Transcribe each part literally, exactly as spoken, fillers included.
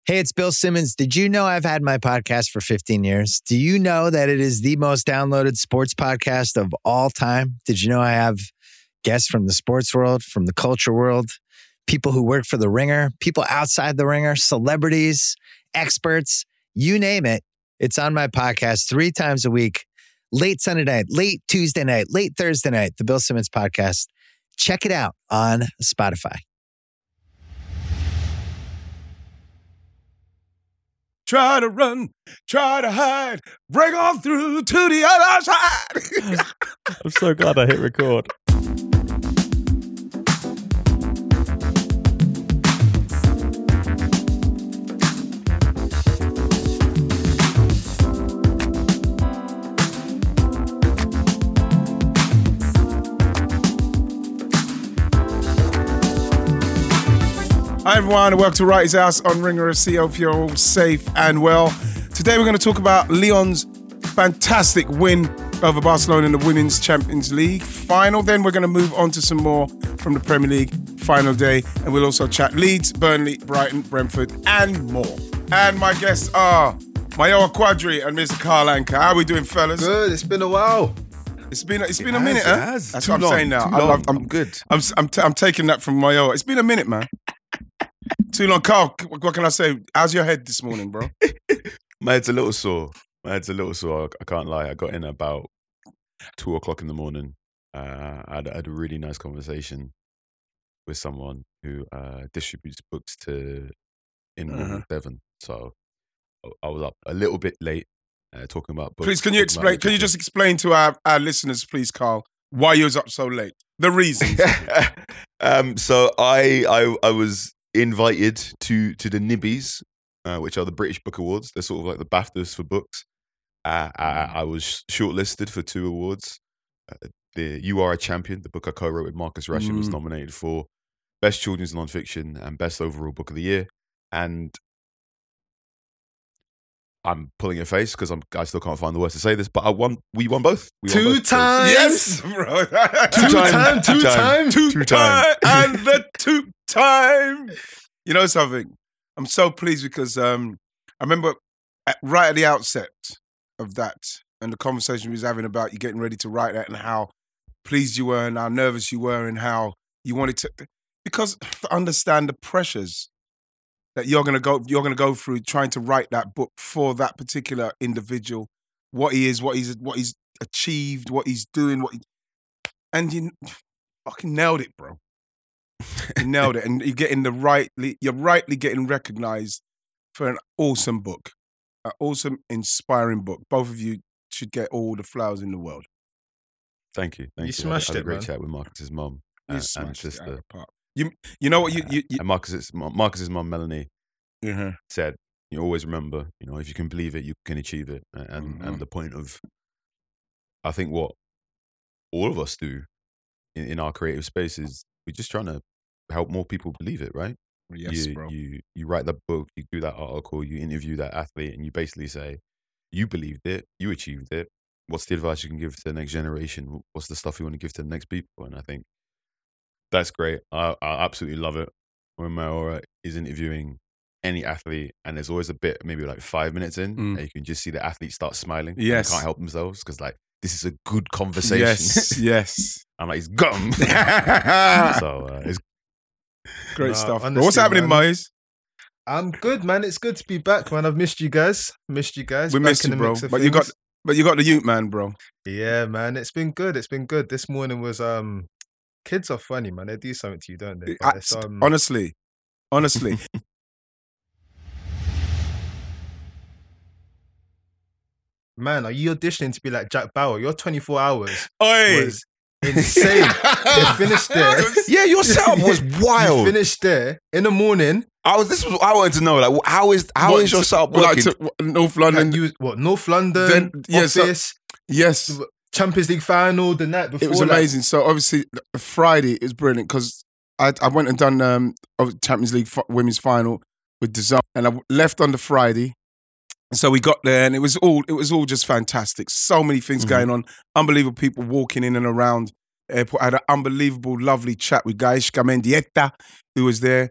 Hey, it's Bill Simmons. Did you know I've had my podcast for fifteen years? Do you know that it is the most downloaded sports podcast of all time? Did you know I have guests from the sports world, from the culture world, people who work for The Ringer, people outside The Ringer, celebrities, experts, you name it. It's on my podcast three times a week, late Sunday night, late Tuesday night, late Thursday night, the Bill Simmons podcast. Check it out on Spotify. Try to run, try to hide, break on through to the other side. I'm so glad I hit record. Hi everyone, and welcome to Wrighty's House on Ringer F C. Hope you're all safe and well. Today we're going to talk about Lyon's fantastic win over Barcelona in the Women's Champions League final. Then we're going to move on to some more from the Premier League final day. And we'll also chat Leeds, Burnley, Brighton, Brentford, and more. And my guests are Mayowa Quadri and Mister Carl Anka. How are we doing, fellas? Good, it's been a while. It's been it's been it a minute, has, huh? It has. That's Too what I'm long, saying now. too I long. love, I'm, I'm good. I'm, I'm, t- I'm taking that from Mayowa. It's been a minute, man. Too long. Carl, what can I say? How's your head this morning, bro? My head's a little sore. My head's a little sore. I can't lie. I got in about two o'clock in the morning. Uh, I, had, I had a really nice conversation with someone who uh, distributes books to in Uh-huh. Devon. So I- I was up a little bit late uh, talking about books. Please, can you talking about explain? Can you literature. just explain to our, our listeners, please, Carl, why you was up so late? The reasons. um, so I, I I was invited to to the Nibbies, uh, which are the British Book Awards. They're sort of like the BAFTAs for books. Uh, I, I was shortlisted for two awards. Uh, the You Are a Champion, the book I co-wrote with Marcus Rashid, was Mm. nominated for Best Children's Nonfiction and Best Overall Book of the Year. And I'm pulling a face because I'm I still can't find the words to say this, but I won. We won both. We won Two both. So- times. Yes, bro. Two time, two time. Two, Two time. time. And the two time. You know something? I'm so pleased because um, I remember at, right at the outset of that and the conversation we was having about you getting ready to write that and how pleased you were and how nervous you were and how you wanted to, because to understand the pressures that you're gonna go you're gonna go through trying to write that book for that particular individual, what he is, what he's what he's achieved, what he's doing, what he, and you fucking nailed it, bro. You nailed it, and you're getting the rightly you're rightly getting recognized for an awesome book, an awesome, inspiring book. Both of you should get all the flowers in the world. Thank you. Thank You you. smashed I had a it, great man. chat with Marcus's mum You uh, and smashed it out sister. of the park. You you know what you you, you And Marcus's Marcus's mum Melanie uh-huh. said, "You always remember, you know, if you can believe it, you can achieve it." And Mhm. and the point of, I think, what all of us do in, in our creative spaces, we're just trying to help more people believe it, right? Yes, you, bro. You you write that book, you do that article, you interview that athlete, and you basically say, you believed it, you achieved it. What's the advice you can give to the next generation? What's the stuff you want to give to the next people? And I think that's great. I, I absolutely love it when Mayowa is interviewing any athlete, and there's always a bit, maybe like five minutes in, Mm. and you can just see the athlete start smiling. and Yes. they can't help themselves because like this is a good conversation. Yes, yes. I'm like, he's gum. so uh, it's Great Nah, stuff. Bro. honestly, What's happening, man. Moise? I'm good, man. It's good to be back, man. I've missed you guys. Missed you guys. We back missed in you, the bro. mix of But you got things. but you got the Ute man, bro. Yeah, man. It's been good. It's been good. This morning was um. Kids are funny, man. They do something to you, don't they? But I- it's, um, honestly, honestly. man, are you auditioning to be like Jack Bauer? Your twenty-four hours Oi. was insane. They finished there. yeah, your setup was You wild. finished there in the morning. I was. This was. I wanted to know. Like, how is how What, is your setup Like working? to what, North London. And you what? North London Then- yeah, so- office, yes. Champions League final the night before. It was like, amazing. So obviously Friday is brilliant because I I went and done um of Champions League f- women's final with D A Z N, and I left on the Friday. So we got there and it was all it was all just fantastic. So many things Mhm. going on. Unbelievable people walking in and around the airport. I had an unbelievable, lovely chat with Gaishka Mendieta, who was there.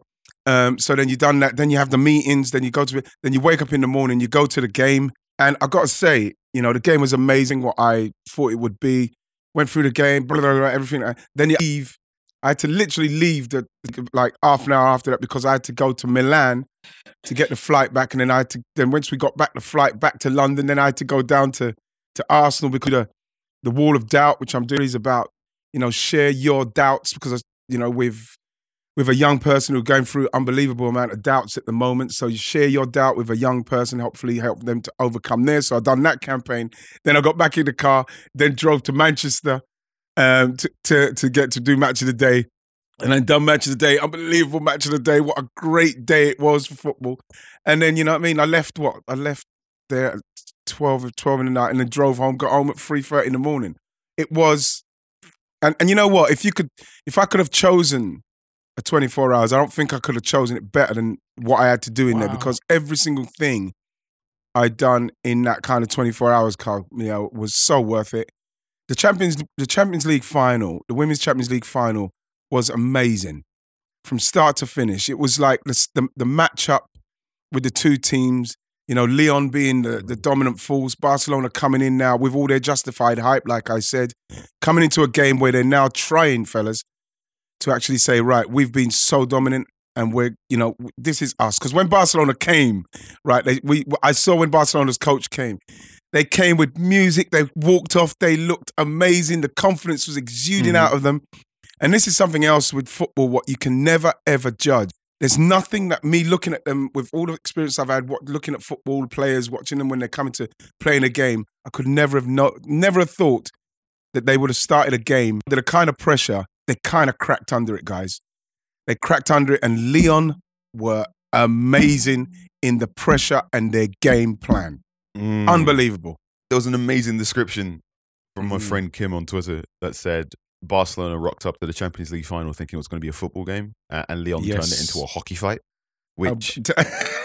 Um, so then you done that. Then you have the meetings. Then you go to. Then you wake up in the morning. You go to the game. And I got to say, you know, the game was amazing. What I thought it would be. Went through the game. Blah, blah, blah, everything. Then you leave. I had to literally leave the like half an hour after that because I had to go to Milan to get the flight back, and then I had to. Then once we got back the flight back to London, then I had to go down to to Arsenal because the the Wall of Doubt, which I'm doing, is about, you know, share your doubts because, you know, with with a young person who's going through unbelievable amount of doubts at the moment. So you share your doubt with a young person, hopefully help them to overcome theirs. So I done that campaign. Then I got back in the car, then drove to Manchester um, to, to to get to do Match of the Day. And then done Match of the Day, unbelievable Match of the Day. What a great day it was for football. And then, you know what I mean? I left what? I left there at twelve, twelve in the night and then drove home, got home at three thirty in the morning. It was, and, and you know what? If you could, if I could have chosen a twenty-four hours, I don't think I could have chosen it better than what I had to do in wow. there, because every single thing I'd done in that kind of twenty-four hours, Carl, you know, was so worth it. The Champions, the Champions League final, the Women's Champions League final was amazing from start to finish. It was like the, the, the matchup with the two teams, you know, Lyon being the, the dominant force, Barcelona coming in now with all their justified hype, like I said, coming into a game where they're now trying, fellas, to actually say, right, we've been so dominant and we're, you know, this is us. Because when Barcelona came, right, they, we I saw when Barcelona's coach came, they came with music, they walked off, they looked amazing, the confidence was exuding mm-hmm. out of them. And this is something else with football, what you can never, ever judge. There's nothing that me looking at them, with all the experience I've had, what, looking at football players, watching them when they're coming to playing a game, I could never have no, never have thought that they would have started a game. The kind of pressure, they kind of cracked under it, guys. They cracked under it, and Lyon were amazing in the pressure and their game plan. Mm. Unbelievable. There was an amazing description from my Mm. friend Kim on Twitter that said Barcelona rocked up to the Champions League final thinking it was going to be a football game, uh, and Lyon Yes. turned it into a hockey fight, which Um,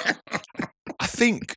I think,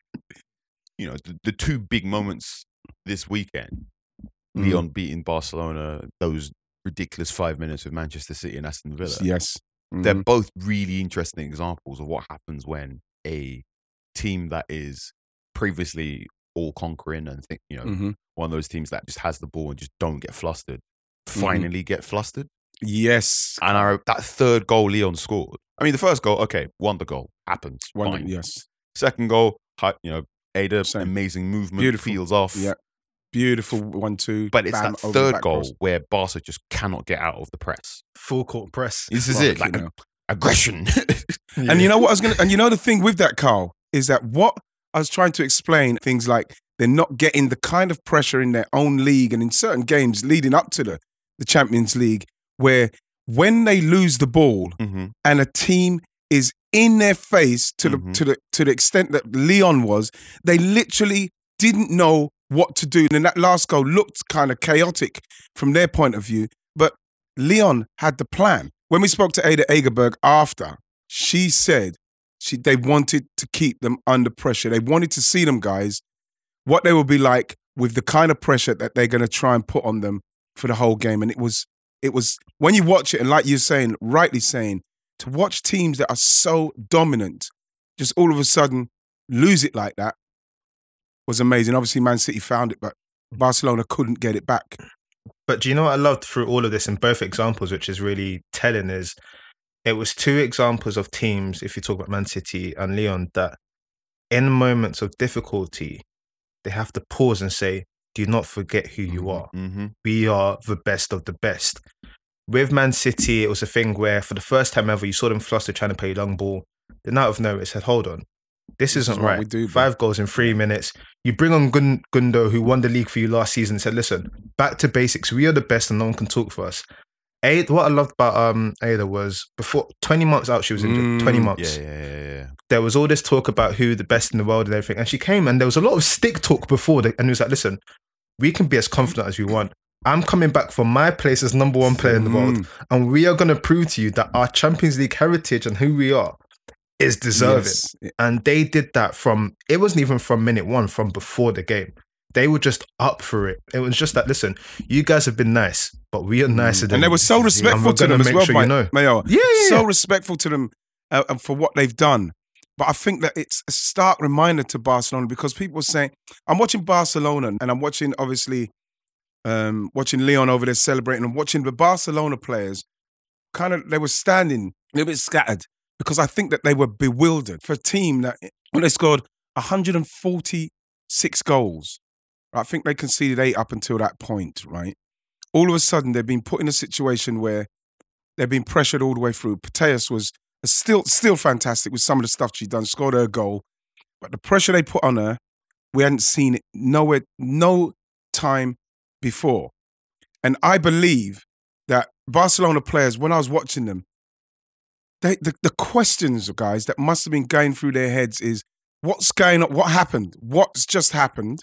you know, the, the two big moments this weekend, Mm. Lyon beating Barcelona, those ridiculous five minutes with Manchester City and Aston Villa. Yes. Mm-hmm. They're both really interesting examples of what happens when a team that is previously all conquering and think, you know, Mm-hmm. one of those teams that just has the ball and just don't get flustered, finally get flustered. Yes. And I, that third goal Lyon scored. I mean, the first goal, okay, won the goal, happens, One, fine. yes. Second goal, hi- you know, Ada, Same. amazing movement, Beautiful. feels off. Yeah. Beautiful one, two. But it's bam, that over the third back goal cross. where Barca just cannot get out of the press. Full court press. This is Fuck, it, you like know. aggression. And you know what I was gonna, and you know the thing with that, Carl, is that what I was trying to explain, things like they're not getting the kind of pressure in their own league and in certain games leading up to the, the Champions League, where when they lose the ball Mhm. and a team is in their face to the Mhm. to the to the extent that Lyon was, they literally didn't know what to do. And that last goal looked kind of chaotic from their point of view, but Lyon had the plan. When we spoke to Ada Egerberg after, she said she they wanted to keep them under pressure. They wanted to see them guys, what they would be like with the kind of pressure that they're going to try and put on them for the whole game. And it was, it was when you watch it, and like you're saying, rightly saying, to watch teams that are so dominant, just all of a sudden lose it like that was amazing. Obviously, Man City found it, but Barcelona couldn't get it back. But do you know what I loved through all of this in both examples, which is really telling, is it was two examples of teams, if you talk about Man City and Lyon, that in moments of difficulty, they have to pause and say, do not forget who you are. Mm-hmm. We are the best of the best. With Man City, it was a thing where for the first time ever, you saw them flustered trying to play long ball. Then out of nowhere, it said, hold on, this, This isn't is what right. we do, bro. Five goals in three minutes. You bring on Gun- Gundo, who won the league for you last season, and said, listen, back to basics. We are the best and no one can talk for us. Ada, what I loved about um, Ada was before twenty months out, she was injured. Mm, twenty months. Yeah, yeah, yeah, yeah. There was all this talk about who the best in the world and everything. And she came and there was a lot of stick talk before. The, and it was like, listen, we can be as confident as we want. I'm coming back for my place as number one player in the world. Mm. And we are going to prove to you that our Champions League heritage and who we are is deserving. Yes. And they did that from, it wasn't even from minute one, from before the game. They were just up for it. It was just that, listen, you guys have been nice, but we are nicer than And they were so you. respectful And we're to them gonna as make well, sure Mike, you know. Mayo. Yeah, yeah, So yeah. respectful to them. uh, and for what they've done. But I think that it's a stark reminder to Barcelona because people are saying, I'm watching Barcelona and I'm watching, obviously, um, watching Leon over there celebrating and watching the Barcelona players kind of, they were standing a little bit scattered because I think that they were bewildered for a team that, when they scored one hundred forty-six goals, I think they conceded eight up until that point, right? All of a sudden, they've been put in a situation where they've been pressured all the way through. Putellas was still still fantastic with some of the stuff she'd done, scored her goal. But the pressure they put on her, we hadn't seen it nowhere, no time before. And I believe that Barcelona players, when I was watching them, they, the, the questions, guys, that must have been going through their heads is, what's going on? What happened? What's just happened?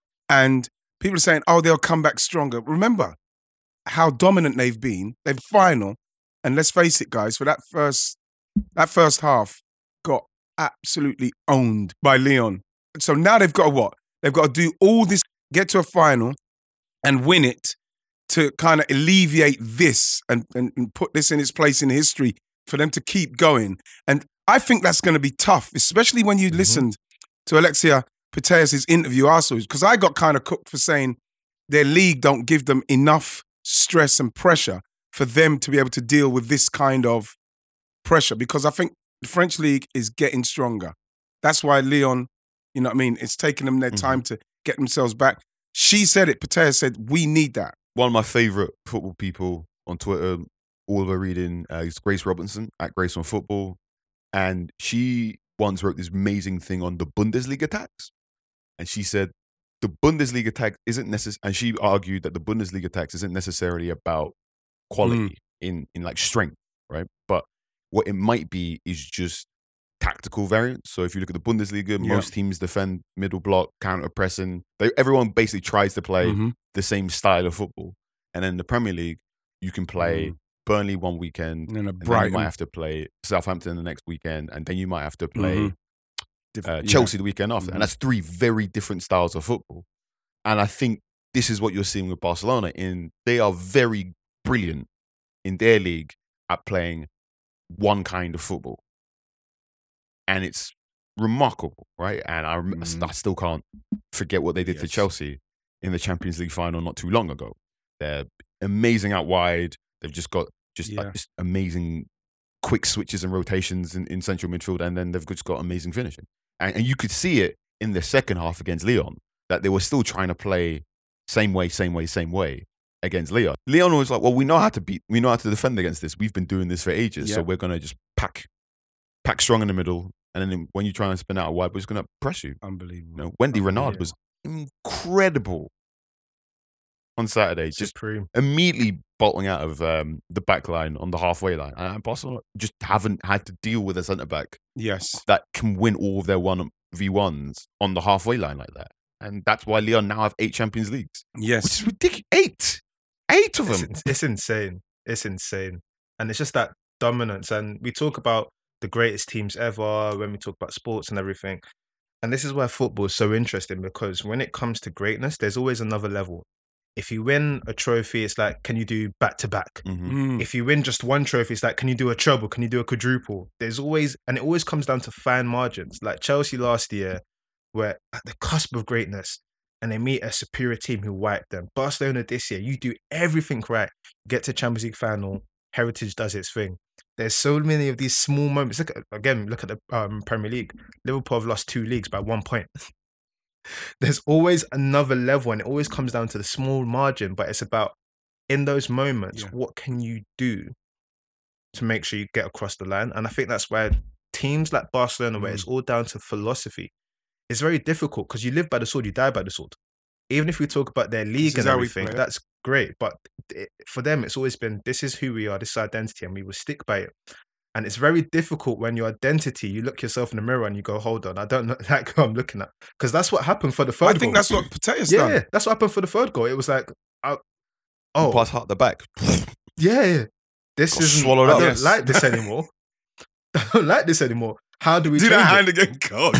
And people are saying, oh, they'll come back stronger. Remember how dominant they've been. They've final. And let's face it, guys, for that first that first half got absolutely owned by Leon. So now they've got to what? They've got to do all this, get to a final and win it to kind of alleviate this and, and, and put this in its place in history for them to keep going. And I think that's going to be tough, especially when you mm-hmm. listened to Alexia Putellas' interview afterwards, because I got kind of cooked for saying their league don't give them enough stress and pressure for them to be able to deal with this kind of pressure, because I think the French league is getting stronger. That's why Leon, you know what I mean, it's taking them their mm-hmm. time to get themselves back. She said it, Putellas said, we need that. One of my favourite football people on Twitter, all of her reading, uh, is Grace Robinson, at Grace on Football. And she once wrote this amazing thing on the Bundesliga tax. And she said, the Bundesliga tax isn't necessary, and she argued that the Bundesliga tax isn't necessarily about quality mm. in, in like strength, right? But what it might be is just tactical variance. So if you look at the Bundesliga, yeah. most teams defend middle block, counter pressing. They, everyone basically tries to play mm-hmm. the same style of football. And then the Premier League, you can play mm. Burnley one weekend, and, and then you might have to play Southampton the next weekend, and then you might have to play mm-hmm. uh, Chelsea yeah. the weekend after. Mm-hmm. And that's three very different styles of football. And I think this is what you're seeing with Barcelona. In they are very brilliant in their league at playing one kind of football. And it's remarkable, right? And I, mm-hmm. I still can't forget what they did yes. to Chelsea in the Champions League final not too long ago. They're amazing out wide. They've just got just, yeah. like, just amazing quick switches and rotations in, in central midfield, and then they've just got amazing finishing. And, and you could see it in the second half against Lyon, that they were still trying to play same way, same way, same way against Lyon. Lyon was like, well, we know how to beat, we know how to defend against this. We've been doing this for ages, yeah. so we're going to just pack pack strong in the middle, and then when you try and spin out wide, we're just going to press you. Unbelievable. You know, Wendy Renard was incredible on Saturday, just Supreme. immediately bolting out of um, the back line on the halfway line. And Barcelona just haven't had to deal with a centre-back yes. that can win all of their one v ones on the halfway line like that. And that's why Lyon now have eight Champions Leagues. Yes. Which is ridiculous. Eight. Eight of them. It's, it's insane. It's insane. And it's just that dominance. And we talk about the greatest teams ever when we talk about sports and everything. And this is why football is so interesting, because when it comes to greatness, there's always another level. If you win a trophy, it's like, can you do back-to-back? Mm-hmm. Mm. If you win just one trophy, it's like, can you do a treble? Can you do a quadruple? There's always, and it always comes down to fine margins. Like Chelsea last year, were at the cusp of greatness, and they meet a superior team who wiped them. Barcelona this year, you do everything right, get to Champions League final, Heritage does its thing. There's so many of these small moments. Look at, again, look at the um, Premier League. Liverpool have lost two leagues by one point. There's always another level, and it always comes down to the small margin, but it's about, in those moments, yeah. what can you do to make sure you get across the line? And I think that's why teams like Barcelona, mm. where it's all down to philosophy, it's very difficult, because you live by the sword, you die by the sword. Even if we talk about their league and everything, that's great. But it, for them, it's always been, this is who we are, this is our identity, and we will stick by it. And it's very difficult when your identity, you look yourself in the mirror and you go, hold on, I don't look like who I'm looking at. Because that's what happened for the third goal. I think goal. that's what Putellas yeah, done. Yeah, that's what happened for the third goal. It was like, I, oh. Pass heart the back. Yeah, yeah. This is swallowed I up. don't Yes. like this anymore. I don't like this anymore. How do we do change that hand it? again, God?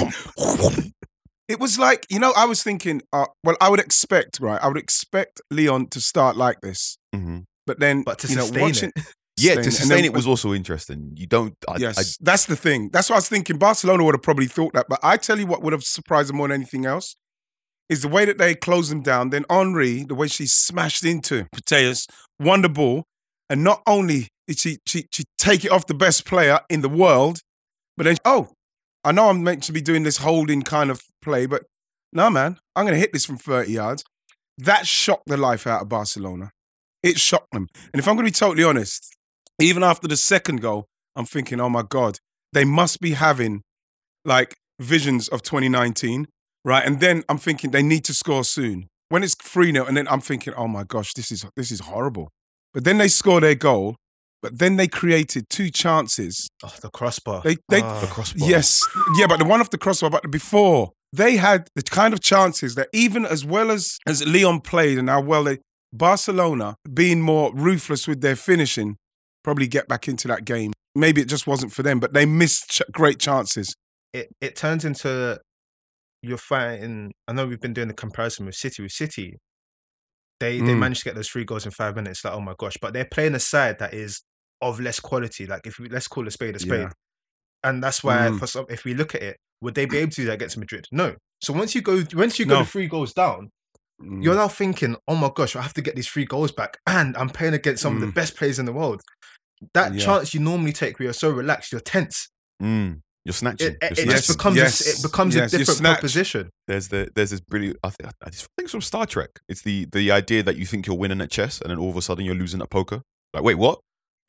It was like, you know, I was thinking, uh, well, I would expect, right? I would expect Lyon to start like this. Mm-hmm. But then, But to you know, sustain watching, it. sustain Yeah, to it. sustain And then- it was also interesting. You don't. I, yes, I, that's the thing. That's what I was thinking. Barcelona would have probably thought that. But I tell you what would have surprised them more than anything else is the way that they closed them down. Then Henri, the way she smashed into Putellas, won the ball. And not only did she, she, she take it off the best player in the world, but then, oh, I know I'm meant to be doing this holding kind of play, but no, man, I'm going to hit this from thirty yards. That shocked the life out of Barcelona. It shocked them. And if I'm going to be totally honest, even after the second goal, I'm thinking, oh my God, they must be having like visions of twenty nineteen, right? And then I'm thinking they need to score soon. When it's three nil, and then I'm thinking, oh my gosh, this is this is horrible. But then they score their goal, but then they created two chances. Oh, the crossbar. They, they, Ah. the crossbar. Yes, yeah, but the one off the crossbar, but before, they had the kind of chances that even as well as, as Leon played and how well they, Barcelona being more ruthless with their finishing, probably get back into that game. Maybe it just wasn't for them, but they missed ch- great chances. It it turns into you're fighting. I know we've been doing the comparison with City. With City, they they Mm. managed to get those three goals in five minutes. Like, oh my gosh! But they're playing a side that is of less quality. Like, if we, let's call a spade a spade, Yeah. and that's why Mm. for some, if we look at it, would they be able to do that against Madrid? No. So once you go, once you go No. to three goals down, Mm. you're now thinking, oh my gosh, I have to get these three goals back, and I'm playing against some of the Mm. best players in the world. That Yeah. chance you normally take where you're so relaxed, you're tense. Mm, you're snatching. It, you're it, it snatching. just becomes a, Yes. it becomes Yes, a you different snatch. proposition. There's the there's this brilliant. I think I think it's from Star Trek. It's the the idea that you think you're winning at chess, and then all of a sudden you're losing at poker. Like, wait, what?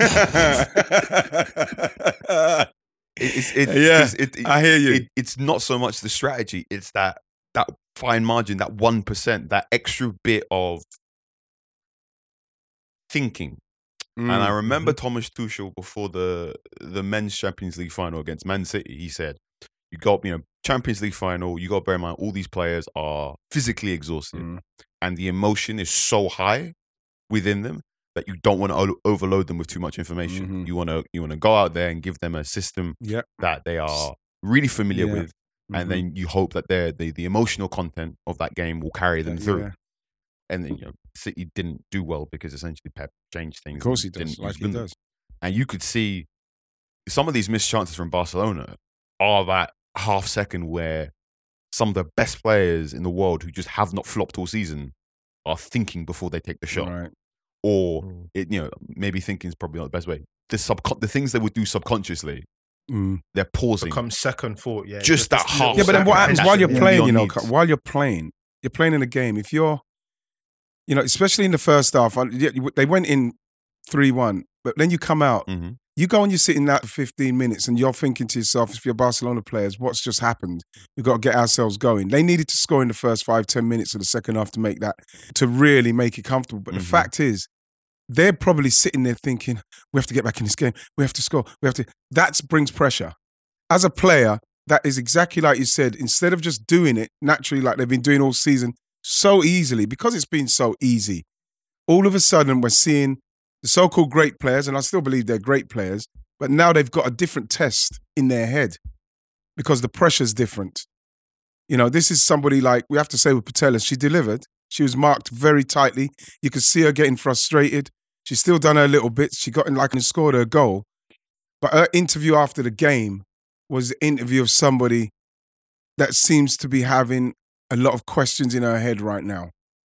It- it's, it, Yeah, it's, it, it, I hear you. it, it's not so much the strategy; it's that that fine margin, that one percent, that extra bit of thinking. And I Mm. remember Thomas Tuchel before the the men's Champions League final against Man City. He said, "You got you know Champions League final. You got to bear in mind all these players are physically exhausted, Mm. and the emotion is so high within them that you don't want to o- overload them with too much information. Mhm. You want to you want to go out there and give them a system Yeah. that they are really familiar Yeah. with, and Mhm. then you hope that they're, the the emotional content of that game will carry them Yeah, through." yeah. And then you know, City didn't do well because essentially Pep changed things. Of course he and does, didn't like use he Gundogan. does. And you could see some of these missed chances from Barcelona are that half second where some of the best players in the world who just have not flopped all season are thinking before they take the shot, Right. or Mm. it, you know maybe thinking is probably not the best way. The sub the things they would do subconsciously, Mm. they're pausing. Becomes second thought, yeah. Just that this half little Yeah, but then what happens That's while you're what playing, you Leon know, needs. while you're playing, you're playing in a game. If you're, you know, especially in the first half, I- yeah, they went in three one, but then you come out, Mhm. you go and you're sitting there for fifteen minutes and you're thinking to yourself, if you're Barcelona players, what's just happened? We've got to get ourselves going. They needed to score in the first five, ten minutes of the second half to make that, to really make it comfortable. But Mhm. the fact is, they're probably sitting there thinking, we have to get back in this game. We have to score. We have to. That brings pressure. As a player, that is exactly like you said. Instead of just doing it naturally, like they've been doing all season, so easily, because it's been so easy, all of a sudden we're seeing the so-called great players, and I still believe they're great players, but now they've got a different test in their head because the pressure's different. You know, this is somebody like, we have to say with Putellas, she delivered. She was marked very tightly. You could see her getting frustrated. She's still done her little bits. She got in like and scored her goal. But her interview after the game was the interview of somebody that seems to be having a lot of questions in her head right now.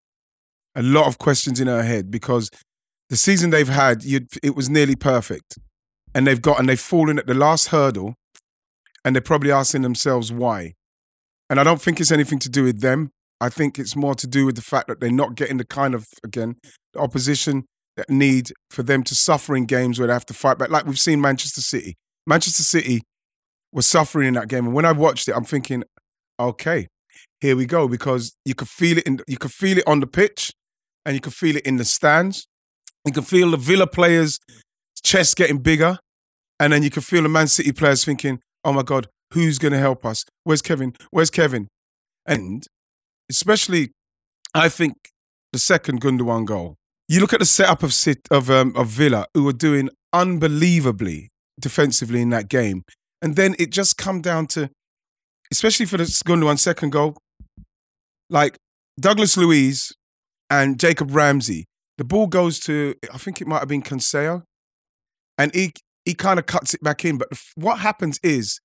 A lot of questions in her head because the season they've had, you'd, it was nearly perfect. And they've got, and they've fallen at the last hurdle and they're probably asking themselves why. And I don't think it's anything to do with them. I think it's more to do with the fact that they're not getting the kind of, again, the opposition that need for them to suffer in games where they have to fight back. Like we've seen Manchester City. Manchester City was suffering in that game. And when I watched it, I'm thinking, okay, here we go. Because you could feel it in, you could feel it on the pitch and you could feel it in the stands. You could feel the Villa players' chest getting bigger. And then you could feel the Man City players thinking, oh my God, who's going to help us? Where's Kevin? Where's Kevin? And especially, I think, the second Gundogan goal. You look at the setup of Sit- of um, of Villa, who were doing unbelievably defensively in that game. And then it just come down to, especially for the Gundogan second goal, like Douglas Luiz and Jacob Ramsey, the ball goes to, I think it might have been Cancelo. and he he kind of cuts it back in. But what happens is,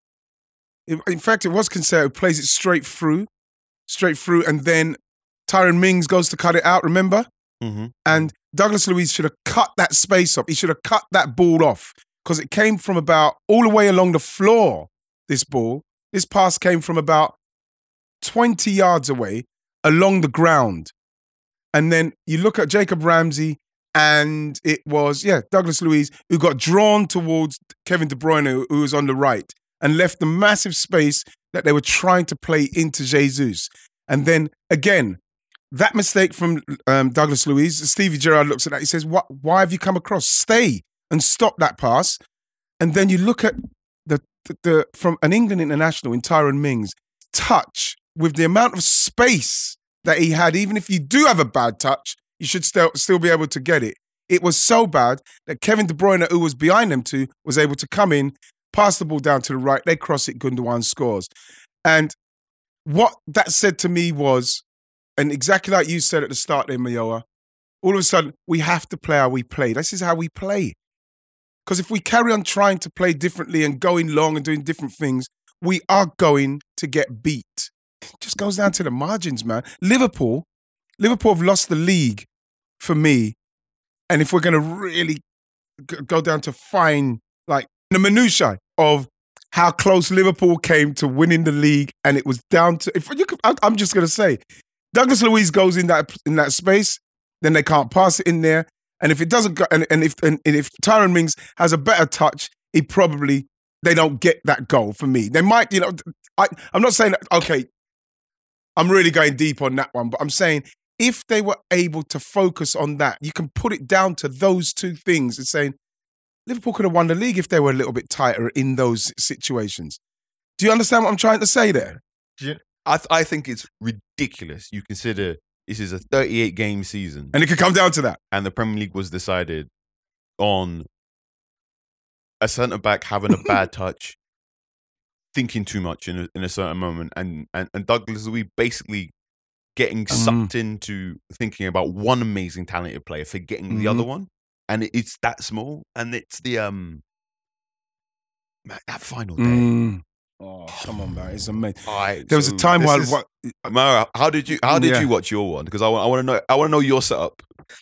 in fact, it was Cancelo who plays it straight through, straight through, and then Tyrone Mings goes to cut it out, remember? Mm-hmm. And Douglas Luiz should have cut that space off. He should have cut that ball off because it came from about all the way along the floor, this ball. This pass came from about twenty yards away along the ground. And then you look at Jacob Ramsey, and it was, yeah, Douglas Luiz, who got drawn towards Kevin De Bruyne, who was on the right, and left the massive space that they were trying to play into Jesus. And then, again, that mistake from um, Douglas Luiz, Stevie Gerrard looks at that, he says, "What? Why have you come across? Stay and stop that pass." And then you look at the, the, the from an England international in Tyrone Mings, touch with the amount of space that he had, even if you do have a bad touch, you should still still be able to get it. It was so bad that Kevin De Bruyne, who was behind them two, was able to come in, pass the ball down to the right, they cross it, Gundogan scores. And what that said to me was, and exactly like you said at the start there, Mayowa, all of a sudden, we have to play how we play. This is how we play. Because if we carry on trying to play differently and going long and doing different things, we are going to get beat. It just goes down to the margins, man. Liverpool, Liverpool have lost the league for me. And if we're going to really g- go down to fine, like the minutiae of how close Liverpool came to winning the league, and it was down to, if you could, I'm just going to say, Douglas Luiz goes in that in that space, then they can't pass it in there. And if it doesn't go, and, and if and, and if Tyrone Mings has a better touch, he probably, they don't get that goal for me. They might, you know, I, I'm not saying that, okay, I'm really going deep on that one, but I'm saying if they were able to focus on that, you can put it down to those two things and saying, Liverpool could have won the league if they were a little bit tighter in those situations. Do you understand what I'm trying to say there? Yeah. I th- I think it's ridiculous. You consider this is a thirty-eight game season, And it could come down to that. and the Premier League was decided on a centre back having a bad touch, thinking too much in a, in a certain moment, and and, and Douglas Luiz basically getting sucked into thinking about one amazing talented player, forgetting the Mhm. other one, and it, it's that small, and it's the um man, that final day. Mm. Oh, come on, man. It's amazing. I, There was so a time this while... is- What, Mara, how did you how did Yeah. you watch your one? Because I want I want to know I want to know your setup.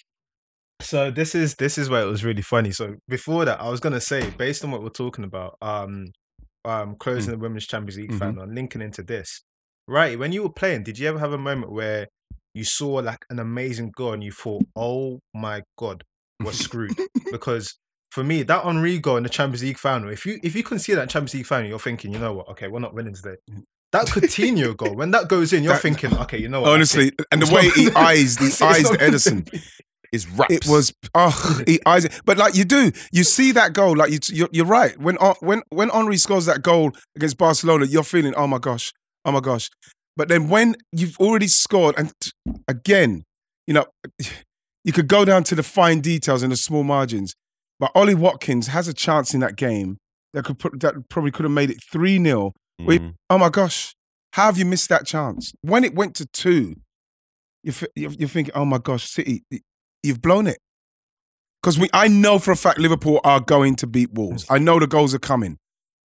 So this is this is where it was really funny. So before that, I was gonna say, based on what we're talking about, um, um, closing the Women's Champions League Mhm. final and linking into this, right? When you were playing, did you ever have a moment where you saw like an amazing goal and you thought, "Oh my god, we're screwed"? Because for me, that Henry goal in the Champions League final, if you if you can see that Champions League final, you're thinking, you know what? Okay, we're not winning today. That Coutinho goal, when that goes in, you're That- thinking, okay, you know what? honestly, and the It's way not- he eyes, he It's eyes not the gonna Ederson. be- Is raps. It was, oh, he eyes it. But like you do, you see that goal, like you, you're, you're right. When when when Henry scores that goal against Barcelona, you're feeling, oh my gosh, oh my gosh. But then when you've already scored, and t- again, you know, you could go down to the fine details and the small margins. But Ollie Watkins has a chance in that game that could put, that probably could have made it three nil. We, Mhm. oh my gosh, how have you missed that chance? When it went to two, you f- you're you're thinking, oh my gosh, City, you've blown it. Because we, I know for a fact Liverpool are going to beat Wolves. I know the goals are coming.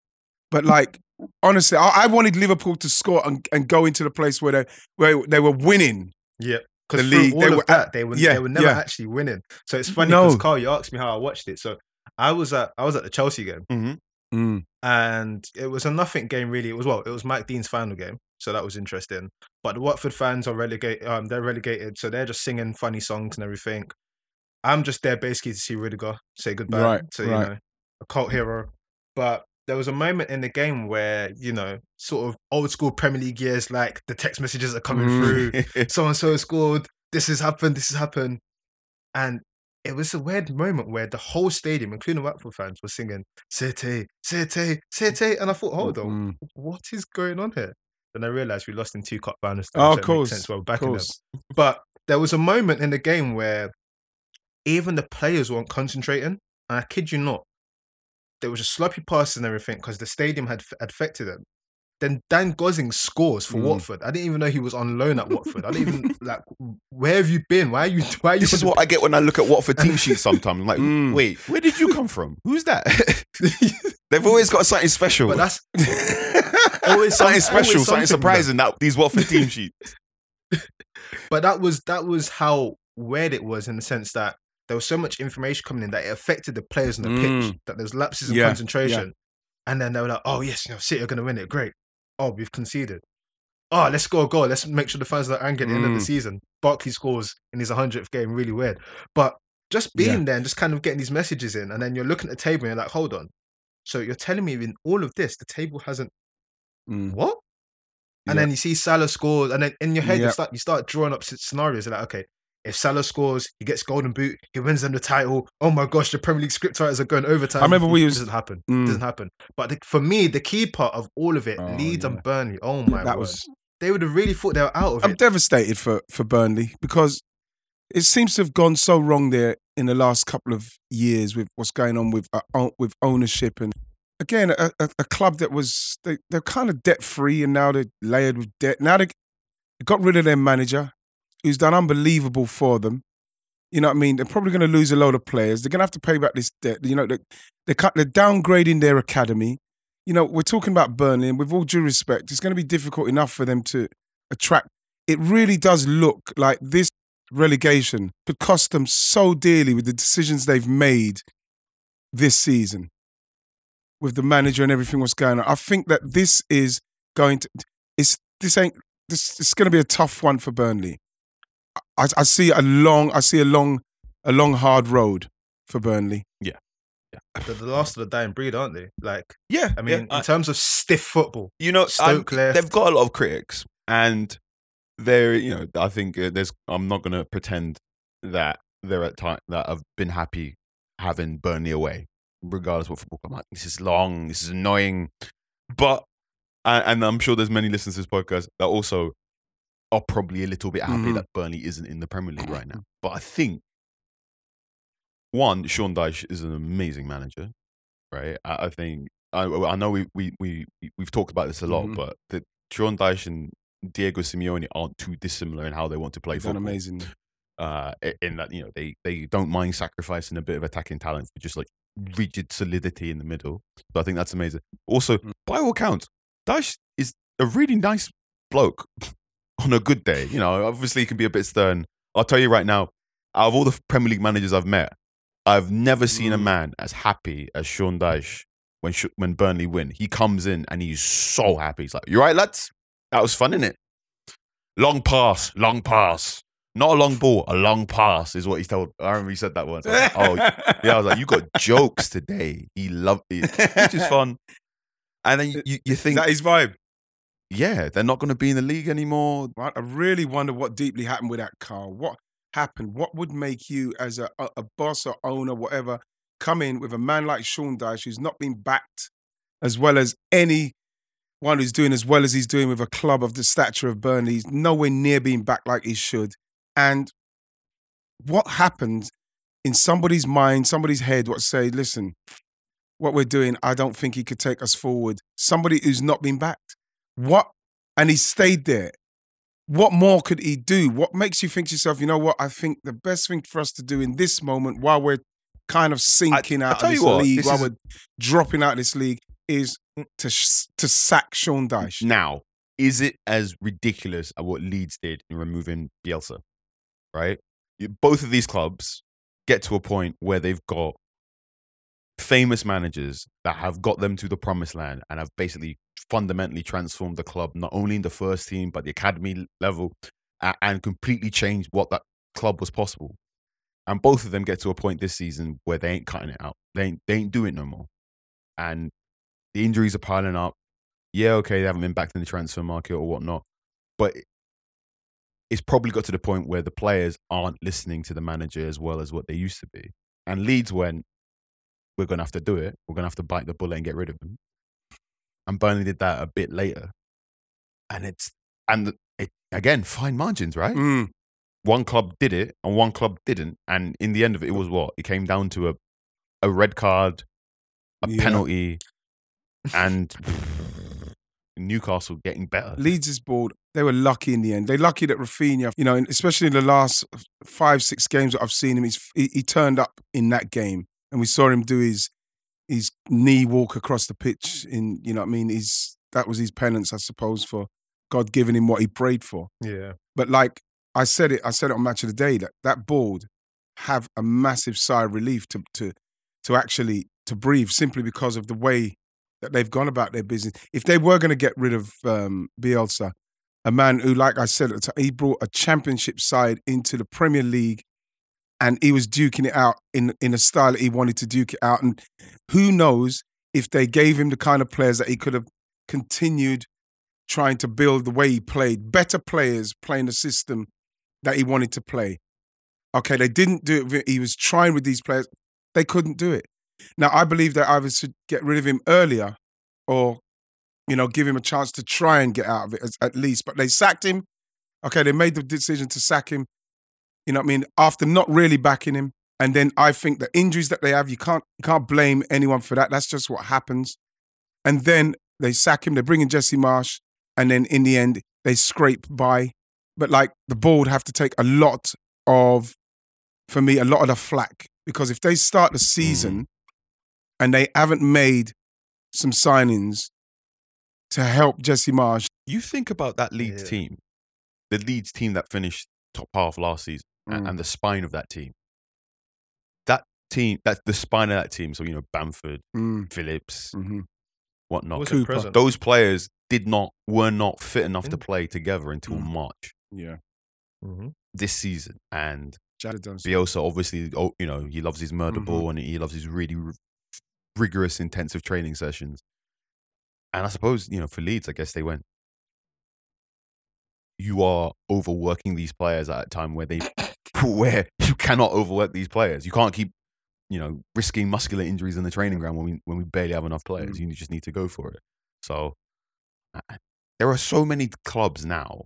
But like, honestly, I, I wanted Liverpool to score and, and go into the place where they where they were winning. Yeah, The because league, all they of were- that, they were yeah, they were never yeah. actually winning. So it's funny No. because Carl, you asked me how I watched it. So I was at I was at the Chelsea game, Mhm. Mm. and it was a nothing game really. It was well, it was Mike Dean's final game, so that was interesting. But the Watford fans are relegated. Um, they're relegated, so they're just singing funny songs and everything. I'm just there basically to see Rudiger say goodbye Right, to you right. know a cult hero. But there was a moment in the game where, you know, sort of old school Premier League years, like the text messages are coming Mm. through. So and so scored. This has happened. This has happened. And it was a weird moment where the whole stadium, including Watford fans, were singing "City, City, City," and I thought, hold on, Mm. what is going on here? Then I realized we lost in two cup finals. Oh, so of it makes course. sense why we're Of backing them. course. But there was a moment in the game where even the players weren't concentrating, and I kid you not, there was a sloppy pass and everything because the stadium had had affected them. Then Dan Gosling scores for Mm. Watford. I didn't even know he was on loan at Watford. I didn't even like. Where have you been? Why are you? Why are you? This is what I get when I look at Watford team sheets sometimes. I'm like, Mm. wait, where did you come from? Who's that? They've always got something special. But that's always something some- special, always something something, surprising that these Watford team sheets. But that was that was how weird it was in the sense that there was so much information coming in that it affected the players on the pitch. Mm. That there's lapses in Yeah, concentration, and then they were like, "Oh yes, you know, City are going to win it. Great. Oh, we've conceded. Oh, let's score a goal. Let's make sure the fans are angry at the end of the Mm. season." Barkley scores in his hundredth game. Really weird. But just being Yeah. there and just kind of getting these messages in, and then you're looking at the table and you're like, "Hold on. So you're telling me in all of this, the table hasn't Mm. what?" And Yeah. then you see Salah scores, and then in your head you Yeah. start you start drawing up s- scenarios. You're like, okay, if Salah scores, he gets Golden Boot, he wins them the title. Oh my gosh, the Premier League script writers are going overtime. I remember we It was- doesn't happen. Mm. It doesn't happen. But the, for me, the key part of all of it, Oh, Leeds yeah. and Burnley. Oh my That word. was. They would have really thought they were out of I'm it. devastated for for Burnley because it seems to have gone so wrong there in the last couple of years with what's going on with uh, own- with ownership and again a, a, a club that was they they're kind of debt free and now they're layered with debt. Now they got rid of their manager who's done unbelievable for them. You know what I mean? They're probably going to lose a load of players. They're going to have to pay back this debt. You know they they cut they're downgrading their academy. You know, we're talking about Burnley, and with all due respect, it's going to be difficult enough for them to attract. It really does look like this relegation could cost them so dearly with the decisions they've made this season with the manager and everything what's going on. I think that this is going to, it's, this ain't, this, it's going to be a tough one for Burnley. I, I see a long, I see a long, a long, hard road for Burnley. They're the last of the dying breed, aren't they? Like, Yeah, I mean, yeah, in terms of stiff football, you know, Stoke I'm- left. they've got a lot of critics, and they're, you know, I think uh, there's. I'm not going to pretend that they're at time that I've been happy having Burnley away, regardless of what football. I'm like, this is long, this is annoying, but and, and I'm sure there's many listeners to this podcast that also are probably a little bit happy Mhm. that Burnley isn't in the Premier League right now. But I think one, Sean Dyche is an amazing manager, right? I, I think I, I know we we we we've talked about this a lot, Mhm. but the Sean Dyche and Diego Simeone aren't too dissimilar in how they want to play They've done football. amazing. Uh, i- in that, you know, they they don't mind sacrificing a bit of attacking talent for just like rigid solidity in the middle. So I think that's amazing. Also, Mm. by all accounts, Dyche is a really nice bloke on a good day. You know, obviously he can be a bit stern. I'll tell you right now, out of all the Premier League managers I've met, I've never seen a Mm. man as happy as Sean Dyche when Sh- when Burnley win. He comes in and he's so happy. He's like, "You right, lads? That was fun, innit? Long pass, long pass. Not a long ball, a long pass," is what he told. I remember he said that once. I was like, oh, yeah. I was like, "You got jokes today." He loved it, which is fun. And then you, you, you Is think, that his vibe? yeah, they're not going to be in the league anymore. Right? I really wonder what deeply happened with that, Carl. What happened? What would make you, as a, a, a boss or owner, whatever, come in with a man like Sean Dyche, who's not been backed as well as anyone who's doing as well as he's doing with a club of the stature of Burnley? He's nowhere near being backed like he should. And what happened in somebody's mind, somebody's head, what say, listen, what we're doing, I don't think he could take us forward. Somebody who's not been backed. What? And he stayed there. What more could he do? What makes you think to yourself, you know what, I think the best thing for us to do in this moment while we're kind of sinking I- I out tell of you this what, league, this while is- we're dropping out of this league, is to sh- to sack Sean Dyche. Now, is it as ridiculous as what Leeds did in removing Bielsa? Right? You- Both of these clubs get to a point where they've got famous managers that have got them to the promised land and have basically fundamentally transformed the club, not only in the first team, but the academy level, a- and completely changed what that club was possible. And both of them get to a point this season where they ain't cutting it out. They ain't, they ain't doing it no more. And the injuries are piling up. Yeah, okay, they haven't been back in the transfer market or whatnot. But it's probably got to the point where the players aren't listening to the manager as well as what they used to be. And Leeds went, we're going to have to do it. We're going to have to bite the bullet and get rid of him. And Burnley did that a bit later. And it's, and it, again, fine margins, right? Mm. One club did it and one club didn't. And in the end of it, it was what? It came down to a, a red card, a Yeah. penalty, and Newcastle getting better. Leeds' board, they were lucky in the end. They're lucky that Rafinha, you know, especially in the last five, six games that I've seen him, he's, he, he turned up in that game. And we saw him do his his knee walk across the pitch. In you know what I mean? He's, that was his penance, I suppose, for God giving him what he prayed for. Yeah. But like I said it, I said it on Match of the Day, that that board have a massive sigh of relief to to to actually to breathe simply because of the way that they've gone about their business. If they were going to get rid of um, Bielsa, a man who, like I said, he brought a championship side into the Premier League, and he was duking it out in in a style that he wanted to duke it out. And who knows if they gave him the kind of players that he could have continued trying to build the way he played, better players playing the system that he wanted to play. Okay, they didn't do it. He was trying with these players. They couldn't do it. Now, I believe that either should get rid of him earlier or, you know, give him a chance to try and get out of it at least. But they sacked him. Okay, they made the decision to sack him, you know what I mean, after not really backing him. And then I think the injuries that they have, you can't you can't blame anyone for that. That's just what happens. And then they sack him. They bring in Jesse Marsh. And then in the end, they scrape by. But like the board have to take a lot of, for me, a lot of the flack. Because if they start the season mm. and they haven't made some signings to help Jesse Marsh. You think about that Leeds yeah. team, the Leeds team that finished top half last season mm. and, and the spine of that team. That team, that's the spine of that team. So, you know, Bamford, mm. Phillips, mm-hmm. whatnot. Cooper. Those players did not, were not fit enough mm. to play together until mm. March. Yeah. Mm-hmm. This season. And Bielsa, obviously, oh, you know, he loves his murder mm-hmm. ball and he loves his really r- rigorous, intensive training sessions. And I suppose, you know, for Leeds, I guess they went, you are overworking these players at a time where they, where you cannot overwork these players. You can't keep, you know, risking muscular injuries in the training ground when we when we barely have enough players. Mm-hmm. You just need to go for it. So uh, there are so many clubs now.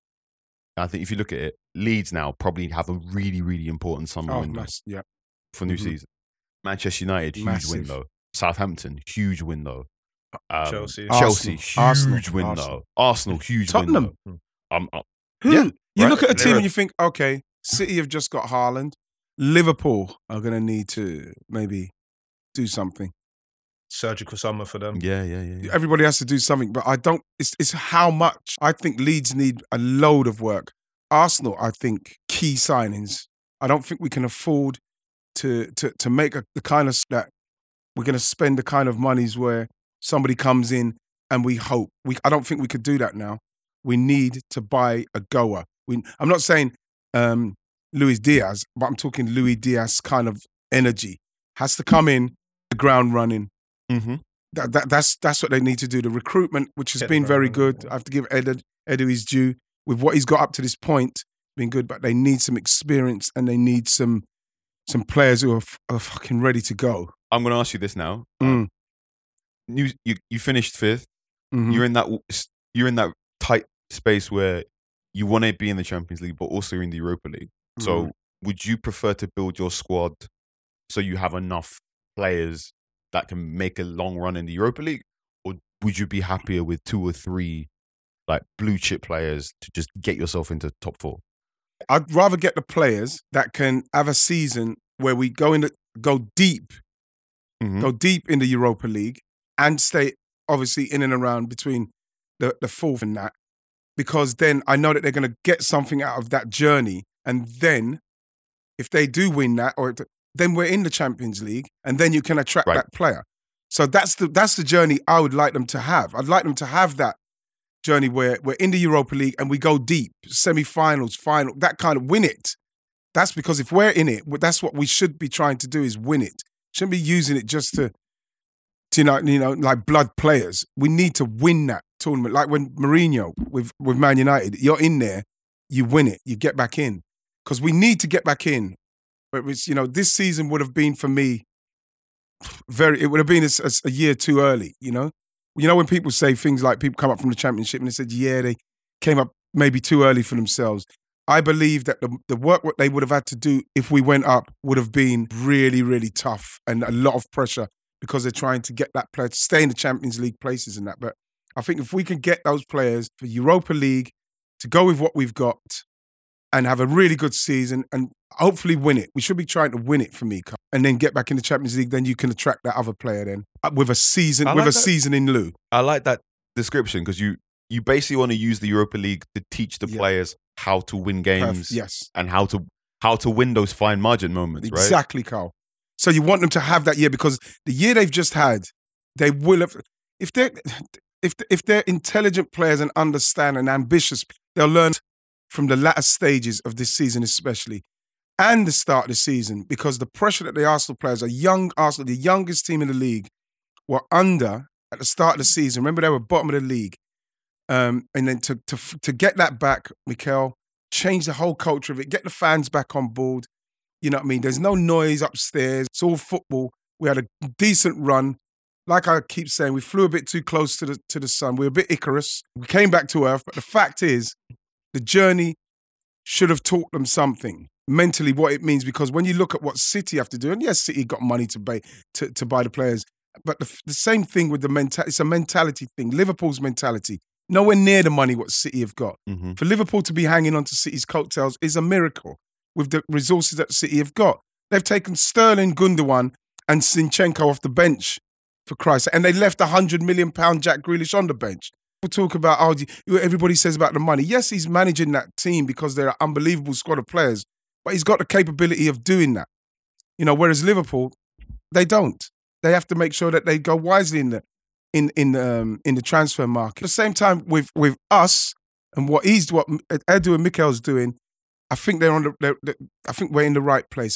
I think if you look at it, Leeds now probably have a really, really important summer oh, window nice. yeah. for new mm-hmm. season. Manchester United, huge Massive. window. Southampton, huge window. Um, Chelsea, Chelsea, Arsenal. huge Arsenal. window. Arsenal, Arsenal huge Tottenham. window. Um, uh, Who? yeah, you right. look at a team They're and you think, okay, City have just got Haaland. Liverpool are going to need to maybe do something. Surgical summer for them. Yeah, yeah, yeah, yeah. Everybody has to do something, but I don't. It's it's how much. I think Leeds need a load of work. Arsenal, I think, key signings. I don't think we can afford to to to make a, the kind of that we're going to spend the kind of monies where somebody comes in and we hope. We I don't think we could do that now. We need to buy a goer. We, I'm not saying um, Luis Diaz, but I'm talking Luis Diaz kind of energy. Has to come in, the ground running. Mm-hmm. That, that, that's that's what they need to do. The recruitment, which has Get been very running. good. I have to give Edu, Edu his due. With what he's got up to this point, been good, but they need some experience and they need some some players who are, f- are fucking ready to go. I'm going to ask you this now. Mm. You, you you finished fifth. Mm-hmm. You're in that you're in that tight space where you want to be in the Champions League, but also in the Europa League. Mm-hmm. So, would you prefer to build your squad so you have enough players that can make a long run in the Europa League, or would you be happier with two or three like blue chip players to just get yourself into top four? I'd rather get the players that can have a season where we go in, the, go deep, mm-hmm. go deep in the Europa League and stay obviously in and around between the, the fourth and that, because then I know that they're going to get something out of that journey. And then if they do win that, or then we're in the Champions League and then you can attract right. that player. So that's the that's the journey I would like them to have. I'd like them to have that journey where we're in the Europa League and we go deep, semi-finals, final, that kind of win it. That's because if we're in it, that's what we should be trying to do, is win it. Shouldn't be using it just to, to you know, you know, like blood players. We need to win that tournament. Like when Mourinho with, with Man United, you're in there, you win it, you get back in. Because we need to get back in. But it was, you know, this season would have been for me very, it would have been a, a, a year too early, you know? You know, when people say things like people come up from the Championship and they said, yeah, they came up maybe too early for themselves. I believe that the, the work what they would have had to do if we went up would have been really, really tough and a lot of pressure because they're trying to get that player to stay in the Champions League places and that. But I think if we can get those players for Europa League to go with what we've got and have a really good season and hopefully win it. We should be trying to win it for me, Carl. And then get back in the Champions League. Then you can attract that other player then uh, with a season I with like a that. season in lieu. I like that description because you you basically want to use the Europa League to teach the Yeah. players how to win games, Perf- yes. and how to how to win those fine margin moments, right? Exactly, Carl. So you want them to have that year because the year they've just had, they will have. If they're if if they're intelligent players and understand and ambitious, they'll learn from the latter stages of this season, especially, and the start of the season, because the pressure that the Arsenal players are young. Arsenal, the youngest team in the league, were under at the start of the season. Remember, they were bottom of the league, um, and then to to to get that back, Mikel, change the whole culture of it, get the fans back on board. You know what I mean? There's no noise upstairs. It's all football. We had a decent run. Like I keep saying, we flew a bit too close to the to the sun. We were a bit Icarus. We came back to earth. But the fact is, the journey should have taught them something mentally, what it means. Because when you look at what City have to do, and yes, City got money to buy to, to buy the players, but the, the same thing with the mental. It's a mentality thing. Liverpool's mentality, nowhere near the money what City have got. Mm-hmm. For Liverpool to be hanging on to City's coattails is a miracle with the resources that City have got. They've taken Sterling, Gundogan and Zinchenko off the bench, for Christ's sake, and they left a one hundred million pound Jack Grealish on the bench. People talk about, oh, everybody says about the money. Yes, he's managing that team because they're an unbelievable squad of players, but he's got the capability of doing that. You know, whereas Liverpool, they don't. They have to make sure that they go wisely in the in in um, in the transfer market. At the same time, with with us and what he's what Edu and Mikel's doing, I think they're on the. They're, they're, I think we're in the right place.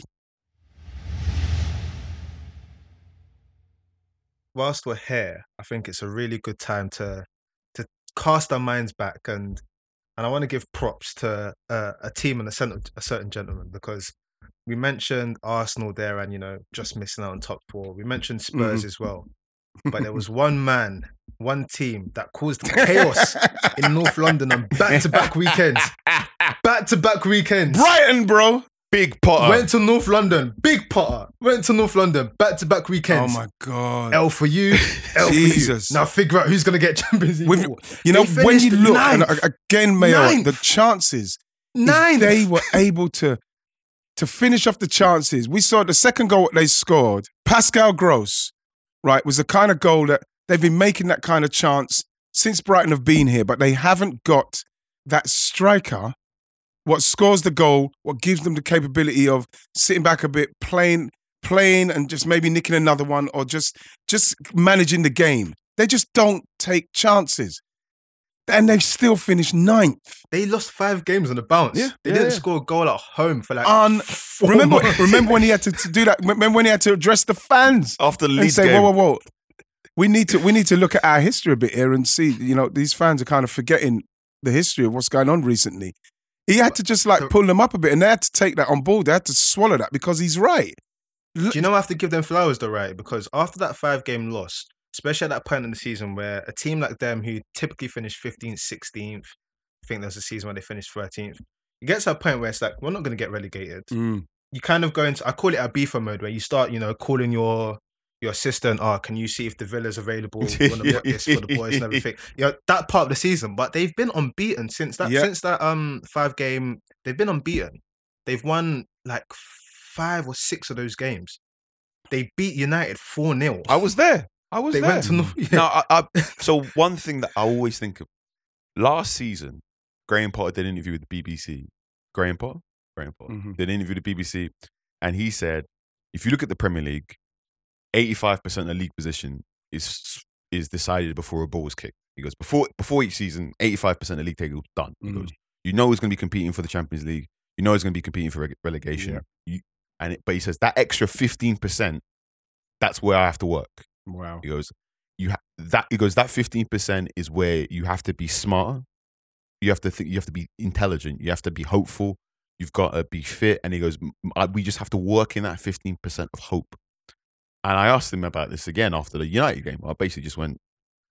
Whilst we're here, I think it's a really good time to to cast our minds back and and I want to give props to uh, a team and a certain, a certain gentleman, because we mentioned Arsenal there and, you know, just missing out on top four. We mentioned Spurs Mm-hmm. as well. But there was one man, one team that caused chaos in North London on back-to-back weekends. Back-to-back weekends. Brighton, bro. Big Potter. Went to North London. Big Potter. Went to North London. Back-to-back Oh weekends. my God. L for you. L Jesus. for you. Now figure out who's going to get Champions League. With, football. you know, They when you finished look, and ninth. uh, again, Mayo, Ninth. the chances, Ninth. if they were able to to finish off the chances. We saw the second goal that they scored, Pascal Gross, right, was the kind of goal that they've been making that kind of chance since Brighton have been here, but they haven't got that striker, what scores the goal, what gives them the capability of sitting back a bit, playing, playing and just maybe nicking another one or just just managing the game. They just don't take chances. And they've still finished ninth. They lost five games on the bounce. Yeah, they yeah, didn't yeah. score a goal at home for like Un- four remember, months. remember when he had to, to do that? Remember when he had to address the fans After the and Leeds say, game. "Whoa, whoa, whoa! We need to, we need to look at our history a bit here and see. You know, these fans are kind of forgetting the history of what's going on recently." He had to just like pull them up a bit, and they had to take that on board. They had to swallow that because he's right. Do you know I have to give them flowers though, right? Because after that five-game loss, especially at that point in the season where a team like them who typically finish fifteenth, sixteenth, I think there was a season where they finished thirteenth, it gets to a point where it's like, we're not going to get relegated. Mm. You kind of go into, I call it a Ibiza mode, where you start, you know, calling your your assistant, oh, can you see if the Villa's available? You want to book this for the boys and everything. You know, that part of the season. But they've been unbeaten since that, Yeah. since that um five-game, they've been unbeaten. They've won like five or six of those games. They beat United four nil. I was there. I was They there. went to North. Yeah. Now, I, I, so one thing that I always think of, last season, Graham Potter did an interview with the B B C. Graham Potter? Graham Potter. Mhm. Did an interview with the B B C, and he said, if you look at the Premier League, eighty-five percent of the league position is is decided before a ball is kicked. He goes, before before each season, eighty-five percent of the league table is done. He Mm. goes, you know who's going to be competing for the Champions League. You know who's going to be competing for rele- relegation. Yeah. You, and it, but he says, that extra fifteen percent, that's where I have to work. Wow. He goes, you ha- that he goes, that fifteen percent is where you have to be smarter. You have to think, you have to be intelligent. You have to be hopeful. You've got to be fit. And he goes, "M- I- we just have to work in that fifteen percent of hope. And I asked him about this again after the United game. I basically just went,